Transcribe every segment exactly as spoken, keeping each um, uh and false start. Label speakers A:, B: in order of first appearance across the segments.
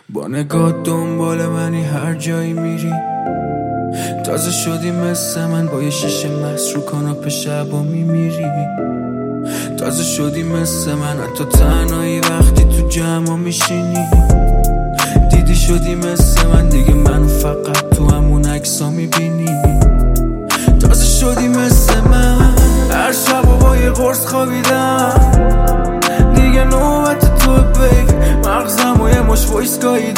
A: با نگاه دنبال منی هر جایی میری. تازه شدی مثل من با یه شیشه مست رو کاناپه شب و میمیری. تازه شدی مثل من حتی تنهایی وقتی تو جمع میشینی. دیدی شدی مثل من دیگه منو فقط تو همون عکسا میبینی. تازه شدی مثل من هر شب و با یه قرص خوابیدم. دیگه نوبت تو بیب مغزم و یه مش وایس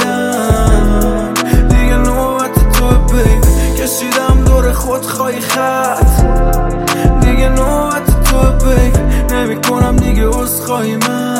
A: گاییدم. دیگه نوبت تو بیب کشیدم دور خود خواهی خط. دیگه نوبت تو بیب نمی کنم دیگه عذرخواهی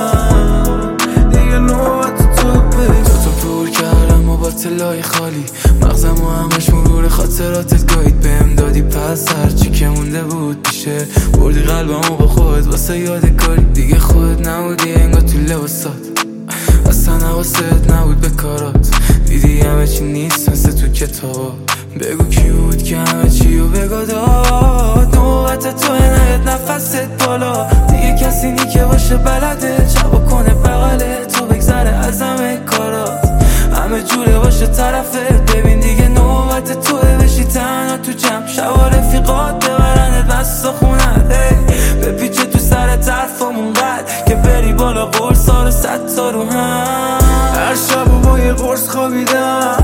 A: من. دیگه نوبت تو بیب تو تو پر کردم و با تلای خالی. مغزم و همش مرور خاطراتت گاهید بهم دادی پس هرچی که مونده بود پیشه. بردی قلبمو با خودت واسه یادگاری. دیگه خودت نبودی انگار تو لباسات. اصلا حواست نبود به کارات. دیدی همه چی نیست مثل تو کتابا. بگو کی بود که همه چی رو بگو داد. نوبت توه نیاد نفست بالا. دیگه کسی نی که باشه بلده چپا کنه بغله تو بگذره از همه کارات. همه جوره باشه طرفت. ببین دیگه نوبت توه بشی تنها تو جمع. شبا رفیقات ببرنت بست و خونت. بپیچه تو سر طرفمون قد که بری بالا قرصا رو ست تا رو هم. هر شب و با یه قرص خوابیدم.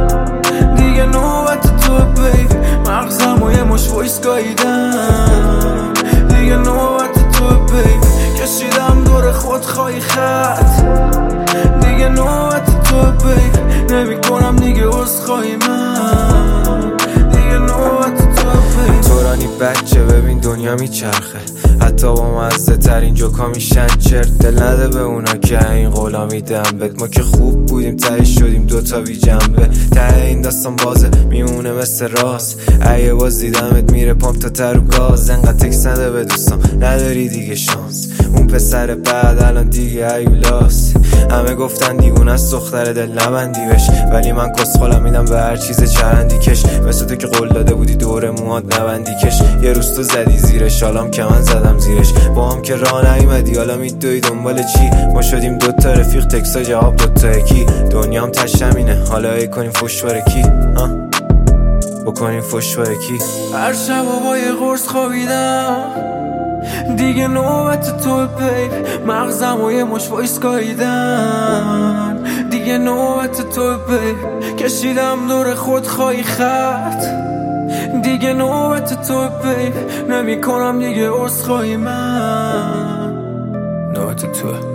A: دیگه نوبت تو بیب مغزم و یه مش وایس گاییدم. دیگه نوبت تو بیب کشیدم دور خود خواهی خط. دیگه نوبت تو بیب نمی کنم دیگه عذرخواهی من. دیگه نوبت تو بیب
B: تورانی بچه ببین دنیا میچرخه. حتی با مزده ترین جوکا میشن چرت. دل نده به اونا که این قولا میدم بهت. ما که خوب بودیم تهش شدیم دوتا بی جنبه. ته این داستان بازه میمونه مثل راست. ایه باز دیدمت میره پامپ تا تر و گاز. انقدر تکس نده به دوستان نداری دیگه شانس. اون پسر بعد الان دیگه ایولاست. همه گفتن دیوونه است دختر دل نبندی بش. ولی من کسخولم میدم به هر چیز چرندی کش. مثل تو که قول داده بودی دور موهات نبندی کش. یه روز تو زدی زیرش حالام که من زدم زیرش. با هم که راه نیومدی حالا میدوی دنبال چی. ما شدیم دوتا رفیق تکسا جواب دوتا یکی. دنیام تش همینه حالا ای کنیم فش برکی. بکنیم فش برکی.
A: هر شب و با یه قرص خوابیدم. دیگه نوبت تو بیب مغزم و یه مش وایس گاییدم. دیگه نوبت تو بیب کشیدم دور خود خواهی خط. دیگه نوبت تو بیب نمی کنم دیگه عذرخواهی من. نوبت تو